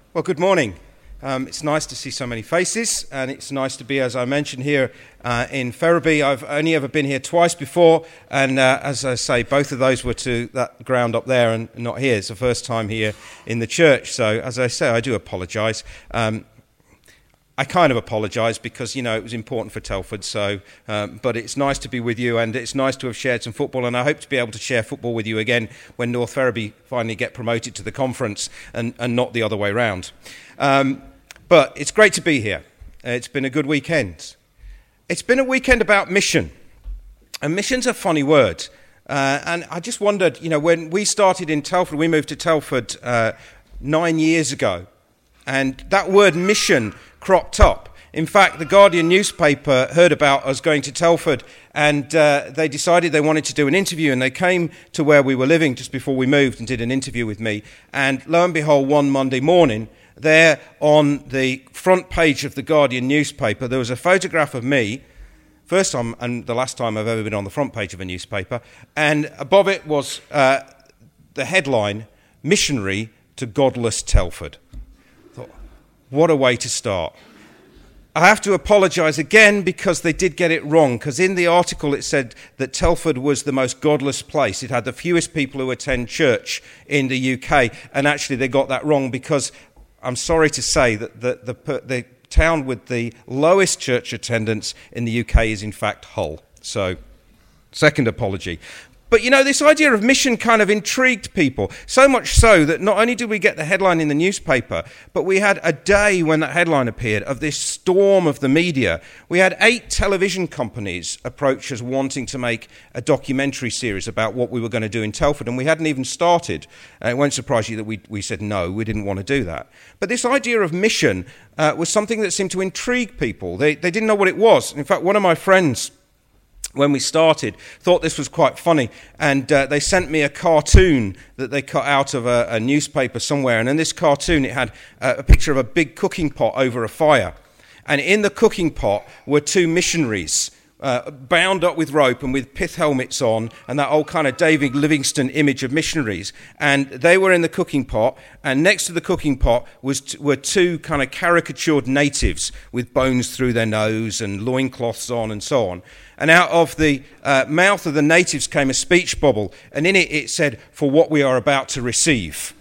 Well, good morning. It's nice to see so many faces, and it's nice to be, as I mentioned, here in Ferriby. I've only ever been here twice before, and as I say, both of those were to that ground up there and not here. It's the first time here in the church, so as I say, I do apologise. I kind of apologise because, you know, it was important for Telford, but it's nice to be with you, and it's nice to have shared some football, and I hope to be able to share football with you again when North Ferriby finally get promoted to the conference and not the other way round. But it's great to be here. It's been a good weekend. It's been a weekend about mission, and mission's a funny word. And I just wondered, you know, when we started in Telford, we moved to Telford 9 years ago, and that word mission cropped up. In fact, the Guardian newspaper heard about us going to Telford, and they decided they wanted to do an interview, and they came to where we were living just before we moved and did an interview with me. And lo and behold, one Monday morning, there on the front page of the Guardian newspaper, there was a photograph of me, first time and the last time I've ever been on the front page of a newspaper, and above it was the headline, "Missionary to Godless Telford." I thought, what a way to start. I have to apologise again because they did get it wrong, because in the article it said that Telford was the most godless place. It had the fewest people who attend church in the UK, and actually they got that wrong because I'm sorry to say that the town with the lowest church attendance in the UK is in fact Hull. So, second apology. But, you know, this idea of mission kind of intrigued people, so much so that not only did we get the headline in the newspaper, but we had a day when that headline appeared of this storm of the media. We had 8 television companies approach us wanting to make a documentary series about what we were going to do in Telford, and we hadn't even started. It won't surprise you that we said no, we didn't want to do that. But this idea of mission was something that seemed to intrigue people. They didn't know what it was. In fact, one of my friends, when we started, thought this was quite funny, and they sent me a cartoon that they cut out of a newspaper somewhere, and in this cartoon it had a picture of a big cooking pot over a fire, and in the cooking pot were 2 missionaries bound up with rope and with pith helmets on, and that old kind of David Livingstone image of missionaries, and they were in the cooking pot, and next to the cooking pot were 2 kind of caricatured natives with bones through their nose and loincloths on and so on. And out of the mouth of the natives came a speech bubble, and in it said, "For what we are about to receive."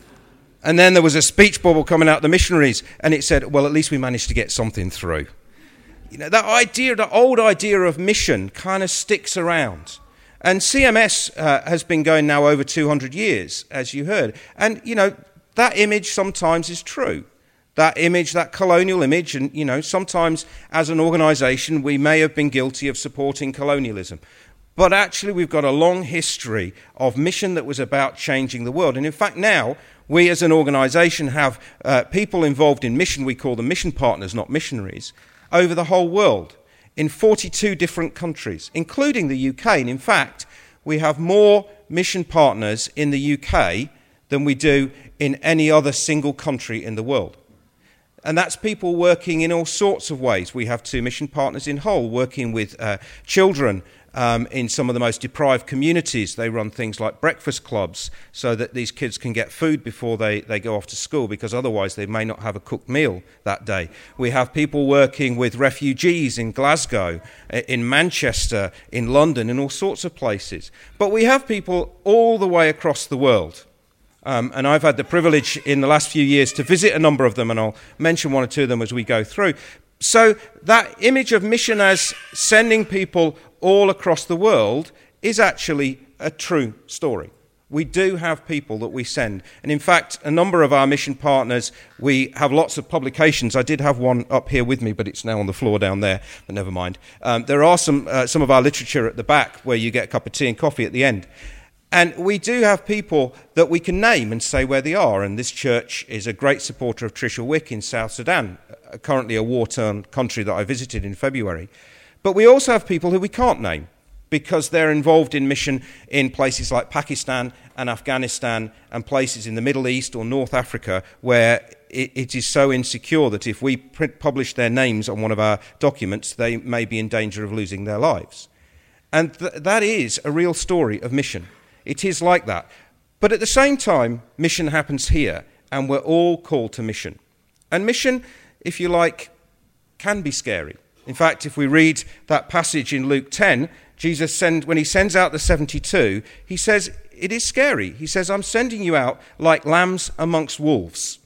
And then there was a speech bubble coming out of the missionaries, and it said, "Well, at least we managed to get something through." You know, that idea, the old idea of mission kind of sticks around. And CMS has been going now over 200 years, as you heard. And, you know, that image sometimes is true. That image, that colonial image, and, you know, sometimes as an organisation we may have been guilty of supporting colonialism. But actually we've got a long history of mission that was about changing the world. And in fact now, we as an organisation have people involved in mission, we call them mission partners, not missionaries, over the whole world, in 42 different countries, including the UK. And in fact, we have more mission partners in the UK than we do in any other single country in the world. And that's people working in all sorts of ways. We have 2 mission partners in Hull working with children in some of the most deprived communities. They run things like breakfast clubs so that these kids can get food before they go off to school, because otherwise they may not have a cooked meal that day. We have people working with refugees in Glasgow, in Manchester, in London, in all sorts of places. But we have people all the way across the world. And I've had the privilege in the last few years to visit a number of them, and I'll mention 1 or 2 of them as we go through. So that image of mission as sending people all across the world is actually a true story. We do have people that we send. And in fact, a number of our mission partners, we have lots of publications. I did have one up here with me, but it's now on the floor down there, but never mind. There are some of our literature at the back where you get a cup of tea and coffee at the end. And we do have people that we can name and say where they are. And this church is a great supporter of Trisha Wick in South Sudan, currently a war-torn country that I visited in February. But we also have people who we can't name because they're involved in mission in places like Pakistan and Afghanistan and places in the Middle East or North Africa where it is so insecure that if we publish their names on one of our documents, they may be in danger of losing their lives. And that is a real story of mission. It is like that. But at the same time, mission happens here. and we're all called to mission. And mission, if you like, can be scary. In fact, if we read that passage in Luke 10, Jesus, when he sends out the 72, he says, it is scary. He says, I'm sending you out like lambs amongst wolves.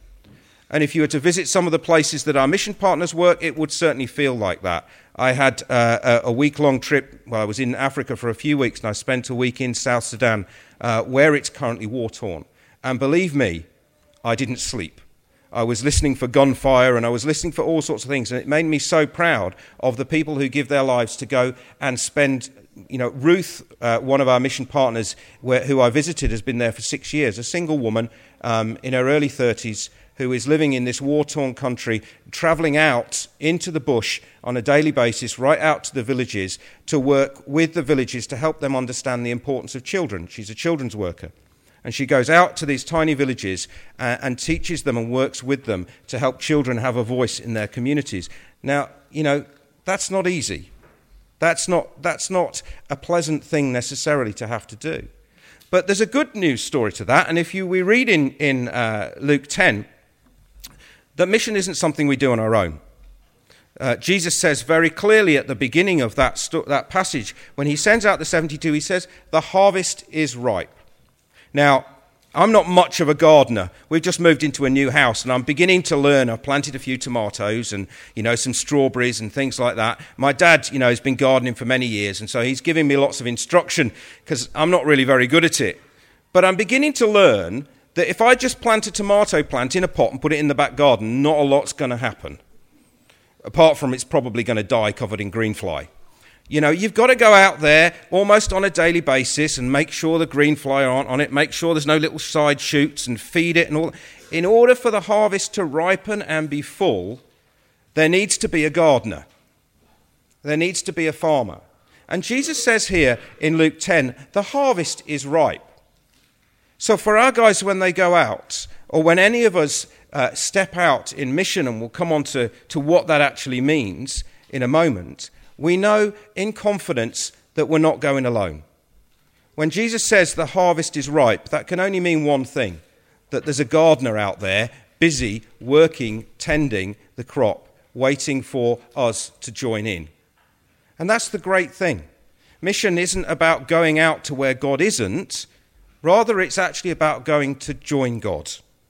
And if you were to visit some of the places that our mission partners work, it would certainly feel like that. I had a week-long trip. Well, I was in Africa for a few weeks, and I spent a week in South Sudan, where it's currently war-torn. And believe me, I didn't sleep. I was listening for gunfire, and I was listening for all sorts of things, and it made me so proud of the people who give their lives to go and spend. Ruth, one of our mission partners, who I visited, has been there for 6 years, a single woman in her early 30s, who is living in this war-torn country, travelling out into the bush on a daily basis, right out to the villages, to work with the villages to help them understand the importance of children. She's a children's worker. And she goes out to these tiny villages and teaches them and works with them to help children have a voice in their communities. Now, that's not easy. That's not a pleasant thing necessarily to have to do. But there's a good news story to that. And we read in Luke 10, that mission isn't something we do on our own. Jesus says very clearly at the beginning of that passage, when he sends out the 72, he says, the harvest is ripe. Now, I'm not much of a gardener. We've just moved into a new house, and I'm beginning to learn. I've planted a few tomatoes and, some strawberries and things like that. My dad, has been gardening for many years, and so he's giving me lots of instruction because I'm not really very good at it. But I'm beginning to learn that if I just plant a tomato plant in a pot and put it in the back garden, not a lot's going to happen. Apart from it's probably going to die covered in green fly. You've got to go out there almost on a daily basis and make sure the green fly aren't on it, make sure there's no little side shoots and feed it and all. In order for the harvest to ripen and be full, there needs to be a gardener. There needs to be a farmer. And Jesus says here in Luke 10, the harvest is ripe. So for our guys, when they go out, or when any of us step out in mission, and we'll come on to what that actually means in a moment, we know in confidence that we're not going alone. When Jesus says the harvest is ripe, that can only mean one thing, that there's a gardener out there busy working, tending the crop, waiting for us to join in. And that's the great thing. Mission isn't about going out to where God isn't. Rather, it's actually about going to join God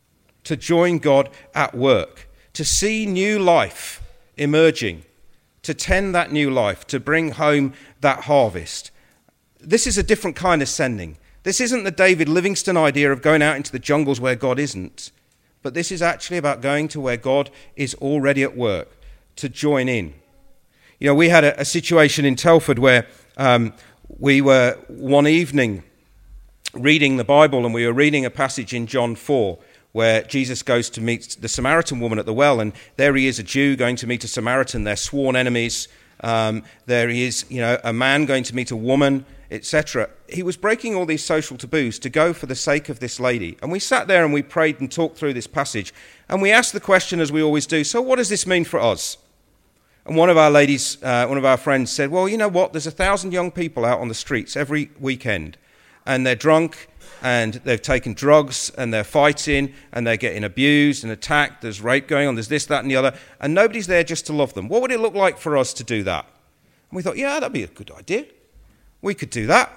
at work, to see new life emerging, to tend that new life, to bring home that harvest. This is a different kind of sending. This isn't the David Livingstone idea of going out into the jungles where God isn't, but this is actually about going to where God is already at work, to join in. We had a situation in Telford where we were one evening reading the Bible, and we were reading a passage in John 4 where Jesus goes to meet the Samaritan woman at the well, and there he is, a Jew going to meet a Samaritan. They're sworn enemies. There he is, a man going to meet a woman, etc. He was breaking all these social taboos to go for the sake of this lady. And we sat there and we prayed and talked through this passage, and we asked the question, as we always do, so what does this mean for us? And one of our friends said, well, you know what, there's 1,000 young people out on the streets every weekend, and they're drunk, and they've taken drugs, and they're fighting, and they're getting abused and attacked. There's rape going on, there's this, that, and the other, and nobody's there just to love them. What would it look like for us to do that? And we thought, yeah, that'd be a good idea. We could do that.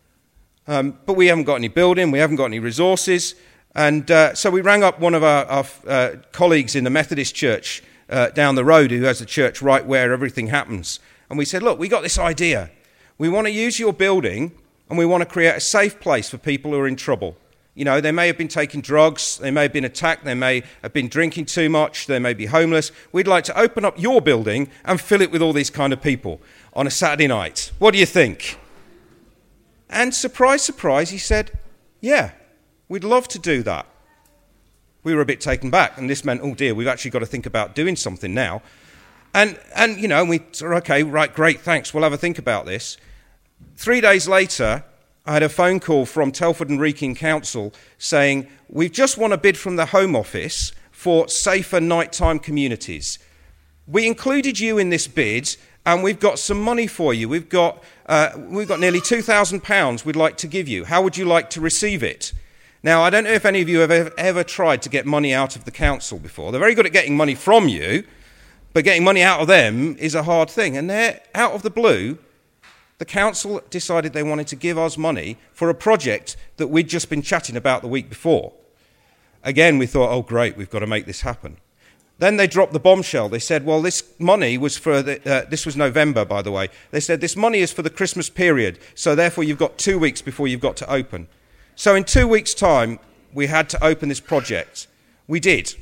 But we haven't got any building, we haven't got any resources, and so we rang up one of our colleagues in the Methodist church down the road, who has a church right where everything happens. And we said, look, we got this idea. We want to use your building, and we want to create a safe place for people who are in trouble. They may have been taking drugs, they may have been attacked, they may have been drinking too much, they may be homeless. We'd like to open up your building and fill it with all these kind of people on a Saturday night. What do you think? And surprise, surprise, he said, yeah, we'd love to do that. We were a bit taken back, and this meant, oh dear, we've actually got to think about doing something now. And we said, okay, right, great, thanks, we'll have a think about this. 3 days later, I had a phone call from Telford and Wrekin Council saying, we've just won a bid from the Home Office for safer nighttime communities. We included you in this bid, and we've got some money for you. We've got nearly £2,000 we'd like to give you. How would you like to receive it? Now, I don't know if any of you have ever tried to get money out of the council before. They're very good at getting money from you, but getting money out of them is a hard thing. And they're out of the blue. The council decided they wanted to give us money for a project that we'd just been chatting about the week before. Again, we thought, oh, great, we've got to make this happen. Then they dropped the bombshell. They said, well, this money was for, this was November, by the way. They said, this money is for the Christmas period, so therefore you've got 2 weeks before you've got to open. So in 2 weeks' time, we had to open this project. We did.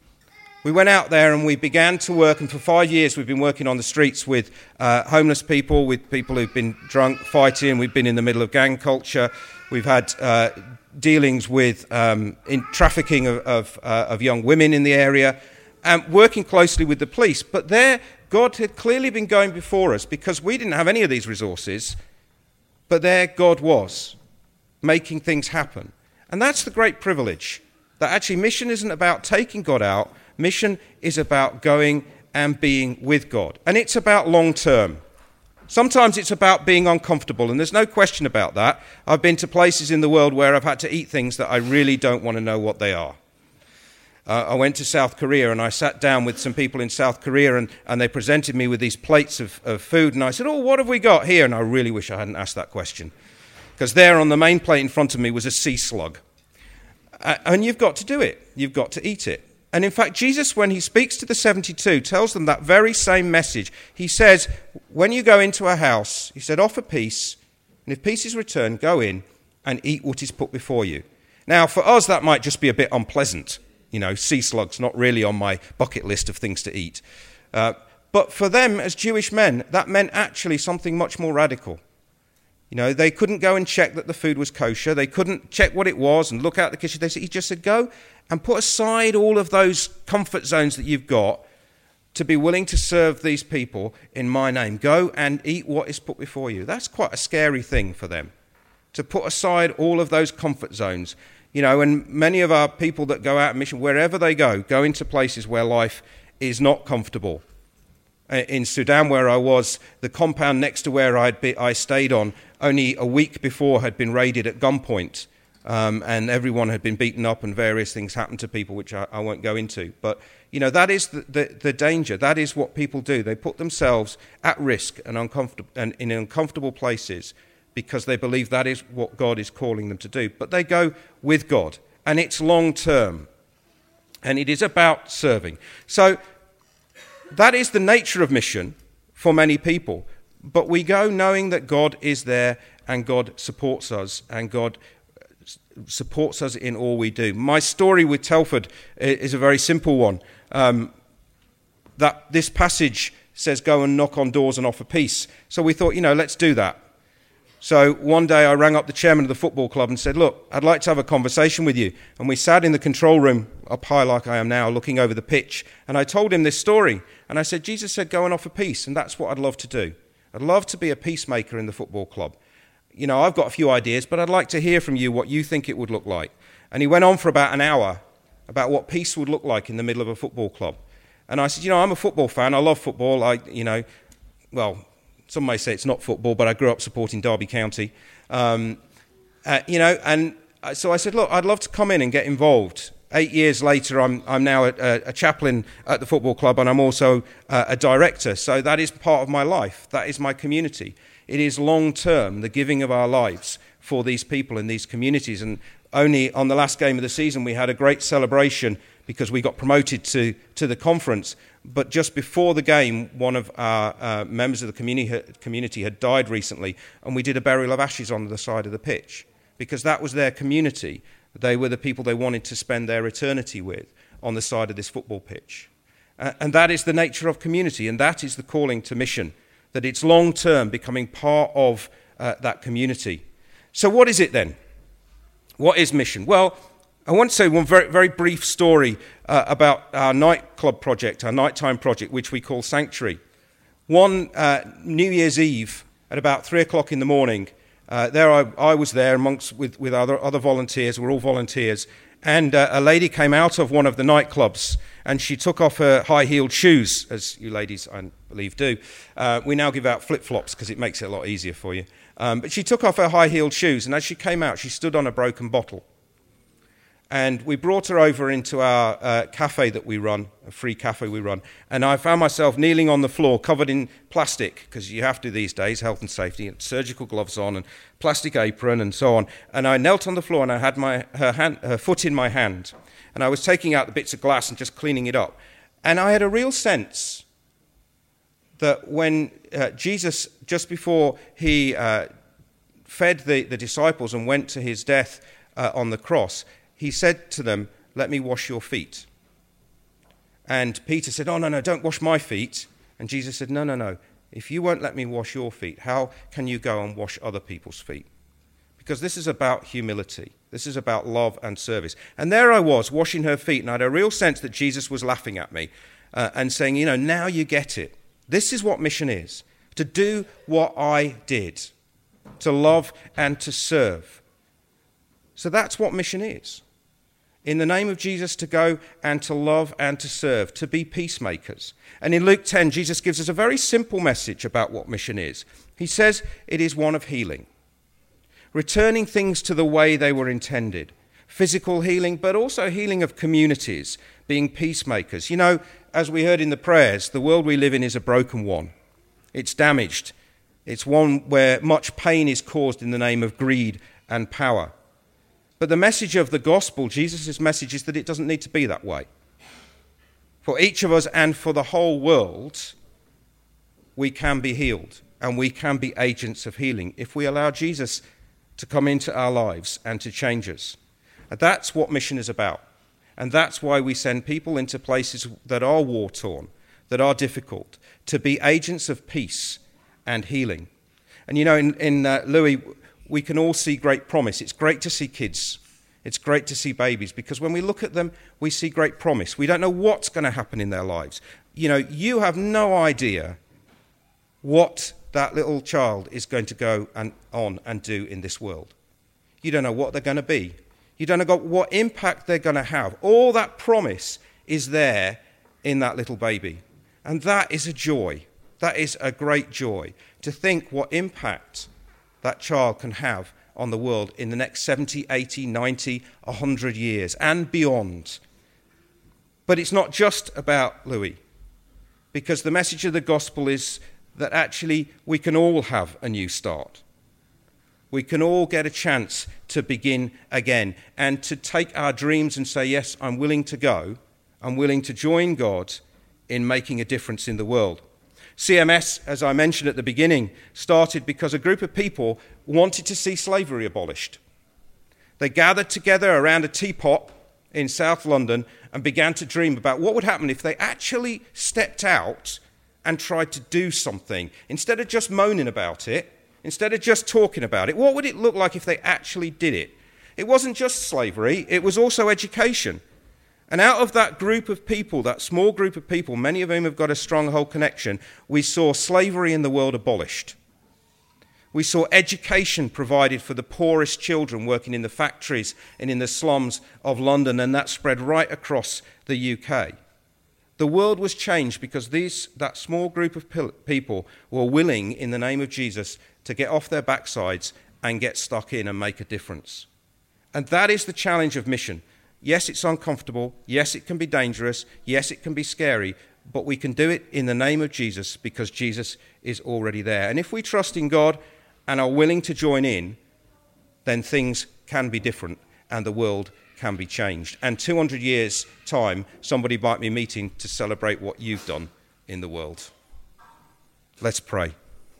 We went out there and we began to work, and for 5 years we've been working on the streets with homeless people, with people who've been drunk, fighting. We've been in the middle of gang culture. We've had dealings with in trafficking of young women in the area, and working closely with the police. But there, God had clearly been going before us, because we didn't have any of these resources, but there God was, making things happen. And that's the great privilege, that actually mission isn't about taking God out. Mission is about going and being with God. And it's about long term. Sometimes it's about being uncomfortable, and there's no question about that. I've been to places in the world where I've had to eat things that I really don't want to know what they are. I went to South Korea, and I sat down with some people in South Korea, and they presented me with these plates of food, and I said, oh, what have we got here? And I really wish I hadn't asked that question, because there on the main plate in front of me was a sea slug. And you've got to do it. You've got to eat it. And in fact, Jesus, when he speaks to the 72, tells them that very same message. He says, when you go into a house, he said, offer peace, and if peace is returned, go in and eat what is put before you. Now, for us, that might just be a bit unpleasant. You know, sea slugs, not really on my bucket list of things to eat. But for them, as Jewish men, that meant actually something much more radical. You know, they couldn't go and check that the food was kosher. They couldn't check what it was and look out the kitchen. He just said, go and put aside all of those comfort zones that you've got to be willing to serve these people in my name. Go and eat what is put before you. That's quite a scary thing for them, to put aside all of those comfort zones. You know, and many of our people that go out on mission, wherever they go into places where life is not comfortable. In Sudan, where I was, the compound next to where I stayed on, only a week before had been raided at gunpoint, and everyone had been beaten up, and various things happened to people, which I won't go into. But, you know, that is the danger. That is what people do. They put themselves at risk and in uncomfortable places because they believe that is what God is calling them to do. But they go with God, and it's long term, and it is about serving. So that is the nature of mission for many people. But we go knowing that God is there, and God supports us, and God supports us in all we do. My story with Telford is a very simple one. That this passage says, go and knock on doors and offer peace. So we thought, let's do that. So one day I rang up the chairman of the football club and said, look, I'd like to have a conversation with you. And we sat in the control room up high like I am now, looking over the pitch. And I told him this story. And I said, Jesus said, go and offer peace. And that's what I'd love to do. I'd love to be a peacemaker in the football club. I've got a few ideas, but I'd like to hear from you what you think it would look like. And he went on for about an hour about what peace would look like in the middle of a football club. And I said, I'm a football fan. I love football. Some may say it's not football, but I grew up supporting Derby County. So I said, look, I'd love to come in and get involved. 8 years later, I'm now a chaplain at the football club, and I'm also a director. So that is part of my life. That is my community. It is long-term, the giving of our lives for these people in these communities. And only on the last game of the season, we had a great celebration because we got promoted to the conference. But just before the game, one of our members of the community had died recently, and we did a burial of ashes on the side of the pitch because that was their community. They were the people they wanted to spend their eternity with on the side of this football pitch. And that is the nature of community, and that is the calling to mission, that it's long-term, becoming part of that community. So what is it then? What is mission? Well, I want to say one very, very brief story about our nightclub project, our nighttime project, which we call Sanctuary. One New Year's Eve at about 3 o'clock in the morning, I was there with other volunteers. We're all volunteers. And a lady came out of one of the nightclubs, and she took off her high-heeled shoes, as you ladies, I believe, do. We now give out flip-flops because it makes it a lot easier for you. But she took off her high-heeled shoes, and as she came out, she stood on a broken bottle. And we brought her over into our cafe that we run, a free cafe we run. And I found myself kneeling on the floor, covered in plastic, because you have to these days, health and safety, and surgical gloves on and plastic apron and so on. And I knelt on the floor and I had her foot in my hand. And I was taking out the bits of glass and just cleaning it up. And I had a real sense that when Jesus, just before he fed the disciples and went to his death on the cross, he said to them, "Let me wash your feet." And Peter said, "Oh, no, don't wash my feet." And Jesus said, No. If you won't let me wash your feet, how can you go and wash other people's feet? Because this is about humility. This is about love and service. And there I was, washing her feet, and I had a real sense that Jesus was laughing at me and saying, now you get it. This is what mission is, to do what I did, to love and to serve. So that's what mission is. In the name of Jesus, to go and to love and to serve, to be peacemakers. And in Luke 10, Jesus gives us a very simple message about what mission is. He says it is one of healing, returning things to the way they were intended, physical healing, but also healing of communities, being peacemakers. As we heard in the prayers, the world we live in is a broken one. It's damaged. It's one where much pain is caused in the name of greed and power. But the message of the gospel, Jesus' message, is that it doesn't need to be that way. For each of us and for the whole world, we can be healed and we can be agents of healing if we allow Jesus to come into our lives and to change us. And that's what mission is about. And that's why we send people into places that are war-torn, that are difficult, to be agents of peace and healing. And in Louis, we can all see great promise. It's great to see kids. It's great to see babies, because when we look at them, we see great promise. We don't know what's going to happen in their lives. You have no idea what that little child is going to go on and do in this world. You don't know what they're going to be. You don't know what impact they're going to have. All that promise is there in that little baby. And that is a joy. That is a great joy, to think what impact that child can have on the world in the next 70, 80, 90, 100 years and beyond. But it's not just about Louis, because the message of the gospel is that actually we can all have a new start. We can all get a chance to begin again and to take our dreams and say, yes, I'm willing to go. I'm willing to join God in making a difference in the world. CMS, as I mentioned at the beginning, started because a group of people wanted to see slavery abolished. They gathered together around a teapot in South London and began to dream about what would happen if they actually stepped out and tried to do something. Instead of just moaning about it, instead of just talking about it, what would it look like if they actually did it? It wasn't just slavery, it was also education. And out of that group of people, that small group of people, many of whom have got a stronghold connection, we saw slavery in the world abolished. We saw education provided for the poorest children working in the factories and in the slums of London, and that spread right across the UK. The world was changed because that small group of people were willing, in the name of Jesus, to get off their backsides and get stuck in and make a difference. And that is the challenge of mission. Yes, it's uncomfortable. Yes, it can be dangerous. Yes, it can be scary. But we can do it in the name of Jesus because Jesus is already there. And if we trust in God and are willing to join in, then things can be different and the world can be changed. And 200 years' time, somebody might be meeting to celebrate what you've done in the world. Let's pray.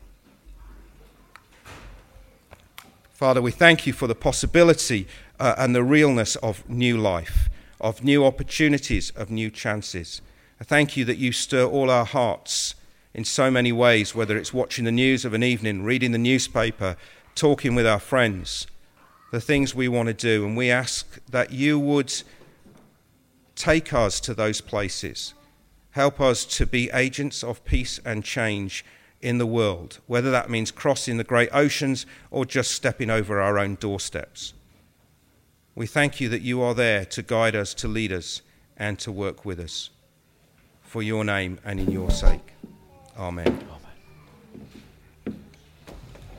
Father, we thank you for the possibility and the realness of new life, of new opportunities, of new chances. I thank you that you stir all our hearts in so many ways, whether it's watching the news of an evening, reading the newspaper, talking with our friends, the things we want to do. And we ask that you would take us to those places. Help us to be agents of peace and change in the world, whether that means crossing the great oceans or just stepping over our own doorsteps. We thank you that you are there to guide us, to lead us, and to work with us. For your name and in your sake. Amen.